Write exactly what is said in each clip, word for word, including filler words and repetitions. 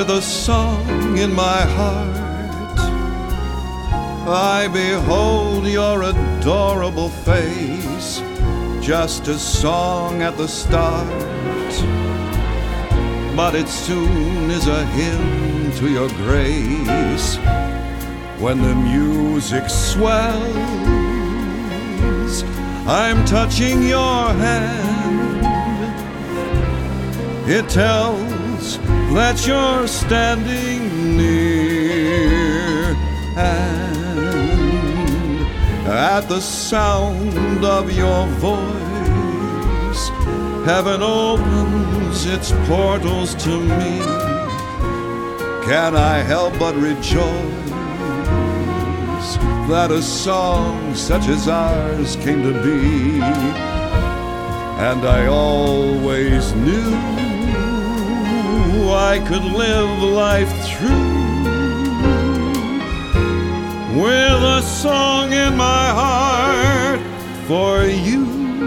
with a song in my heart. I behold your adorable face, just a song at the start, but it soon is a hymn to your grace. When the music swells, I'm touching your hand. It tells that you're standing near, and at the sound of your voice, heaven opens its portals to me. Can I help but rejoice that a song such as ours came to be? And I always knew I could live life through with a song in my heart for you.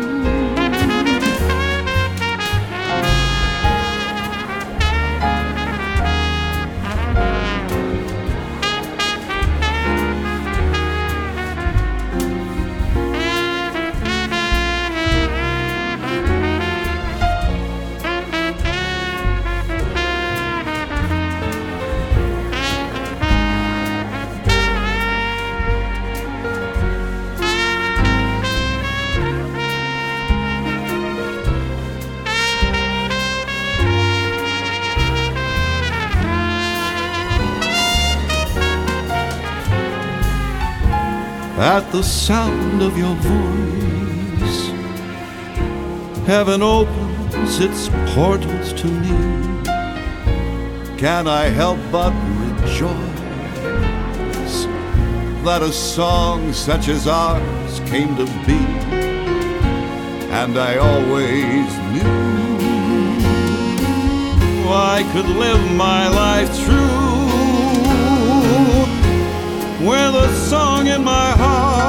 At the sound of your voice, heaven opens its portals to me. Can I help but rejoice that a song such as ours came to be? And I always knew I could live my life through with a song in my heart